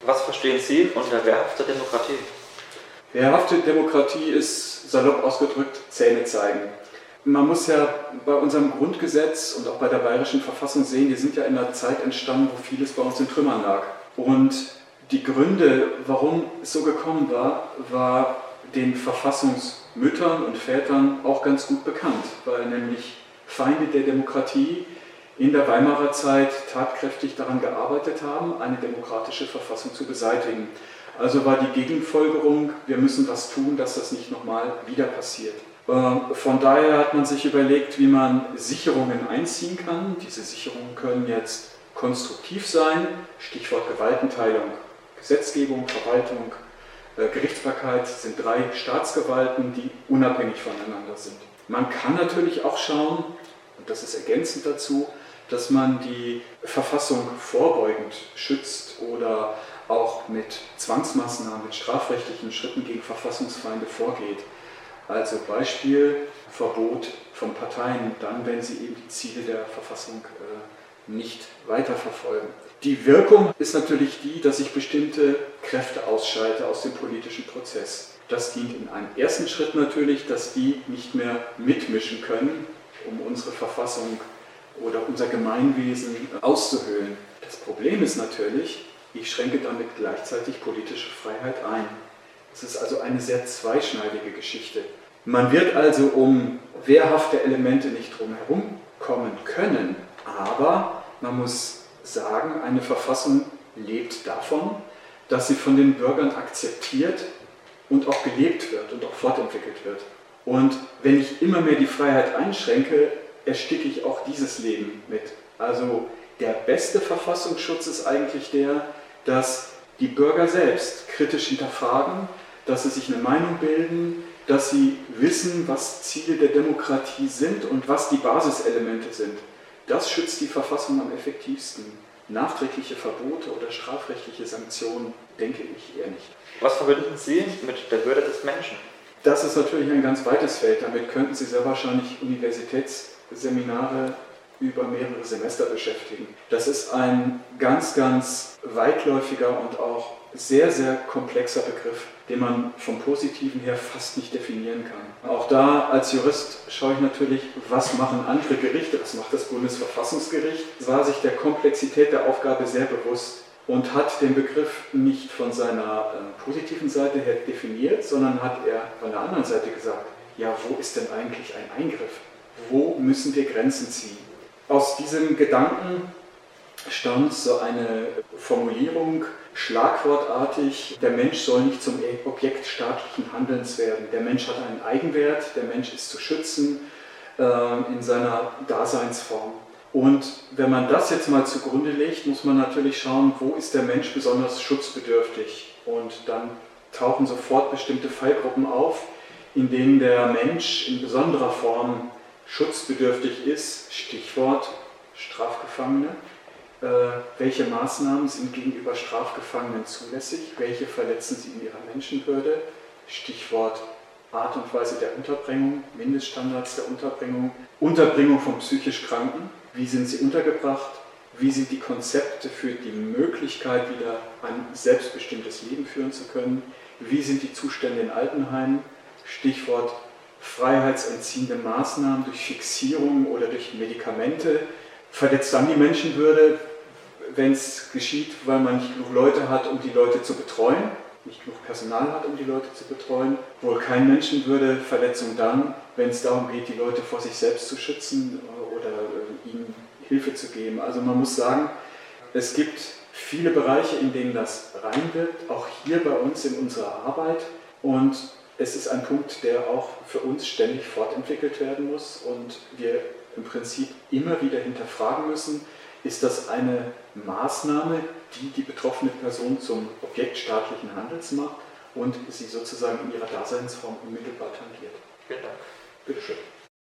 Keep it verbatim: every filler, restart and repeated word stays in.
Was verstehen Sie unter wehrhafter Demokratie? Wehrhafte Demokratie ist, salopp ausgedrückt, Zähne zeigen. Man muss ja bei unserem Grundgesetz und auch bei der bayerischen Verfassung sehen, wir sind ja in einer Zeit entstanden, wo vieles bei uns in Trümmern lag. Und die Gründe, warum es so gekommen war, war den Verfassungsmüttern und Vätern auch ganz gut bekannt, weil nämlich Feinde der Demokratie in der Weimarer Zeit tatkräftig daran gearbeitet haben, eine demokratische Verfassung zu beseitigen. Also war die Gegenfolgerung, wir müssen was tun, dass das nicht nochmal wieder passiert. Von daher hat man sich überlegt, wie man Sicherungen einziehen kann. Diese Sicherungen können jetzt konstruktiv sein, Stichwort Gewaltenteilung, Gesetzgebung, Verwaltung, Gerichtsbarkeit sind drei Staatsgewalten, die unabhängig voneinander sind. Man kann natürlich auch schauen, und das ist ergänzend dazu, dass man die Verfassung vorbeugend schützt oder auch mit Zwangsmaßnahmen, mit strafrechtlichen Schritten gegen Verfassungsfeinde vorgeht. Also Beispiel Verbot von Parteien, dann, wenn sie eben die Ziele der Verfassung äh, nicht weiterverfolgen. Die Wirkung ist natürlich die, dass ich bestimmte Kräfte ausschalte aus dem politischen Prozess. Das dient in einem ersten Schritt natürlich, dass die nicht mehr mitmischen können, um unsere Verfassung oder unser Gemeinwesen auszuhöhlen. Das Problem ist natürlich, ich schränke damit gleichzeitig politische Freiheit ein. Es ist also eine sehr zweischneidige Geschichte. Man wird also um wehrhafte Elemente nicht drum herum kommen können, aber man muss sagen, eine Verfassung lebt davon, dass sie von den Bürgern akzeptiert und auch gelebt wird und auch fortentwickelt wird. Und wenn ich immer mehr die Freiheit einschränke, ersticke ich auch dieses Leben mit. Also der beste Verfassungsschutz ist eigentlich der, dass die Bürger selbst kritisch hinterfragen, dass sie sich eine Meinung bilden, dass sie wissen, was Ziele der Demokratie sind und was die Basiselemente sind. Das schützt die Verfassung am effektivsten. Nachträgliche Verbote oder strafrechtliche Sanktionen denke ich eher nicht. Was verbinden Sie mit der Würde des Menschen? Das ist natürlich ein ganz weites Feld. Damit könnten Sie sehr wahrscheinlich Universitätsseminare über mehrere Semester beschäftigen. Das ist ein ganz, ganz weitläufiger und auch sehr, sehr komplexer Begriff, den man vom Positiven her fast nicht definieren kann. Auch da als Jurist schaue ich natürlich, was machen andere Gerichte, was macht das Bundesverfassungsgericht. Es war sich der Komplexität der Aufgabe sehr bewusst und hat den Begriff nicht von seiner äh, positiven Seite her definiert, sondern hat er von der anderen Seite gesagt, ja, wo ist denn eigentlich ein Eingriff? Wo müssen wir Grenzen ziehen? Aus diesem Gedanken stammt so eine Formulierung, schlagwortartig, der Mensch soll nicht zum Objekt staatlichen Handelns werden. Der Mensch hat einen Eigenwert, der Mensch ist zu schützen äh, in seiner Daseinsform. Und wenn man das jetzt mal zugrunde legt, muss man natürlich schauen, wo ist der Mensch besonders schutzbedürftig. Und dann tauchen sofort bestimmte Fallgruppen auf, in denen der Mensch in besonderer Form schutzbedürftig ist, Stichwort Strafgefangene. Äh, welche Maßnahmen sind gegenüber Strafgefangenen zulässig? Welche verletzen sie in ihrer Menschenwürde? Stichwort Art und Weise der Unterbringung, Mindeststandards der Unterbringung, Unterbringung von psychisch Kranken. Wie sind sie untergebracht? Wie sind die Konzepte für die Möglichkeit, wieder ein selbstbestimmtes Leben führen zu können? Wie sind die Zustände in Altenheimen? Stichwort freiheitsentziehende Maßnahmen durch Fixierung oder durch Medikamente. Verletzt dann die Menschenwürde, wenn es geschieht, weil man nicht genug Leute hat, um die Leute zu betreuen, nicht genug Personal hat, um die Leute zu betreuen. Wohl keine Menschenwürdeverletzung dann, wenn es darum geht, die Leute vor sich selbst zu schützen oder ihnen Hilfe zu geben. Also man muss sagen, es gibt viele Bereiche, in denen das reinwirkt, auch hier bei uns in unserer Arbeit. Und es ist ein Punkt, der auch für uns ständig fortentwickelt werden muss und wir im Prinzip immer wieder hinterfragen müssen, ist das eine Maßnahme, die die betroffene Person zum Objekt staatlichen Handelns macht und sie sozusagen in ihrer Daseinsform unmittelbar tangiert. Vielen Dank. Bitte schön.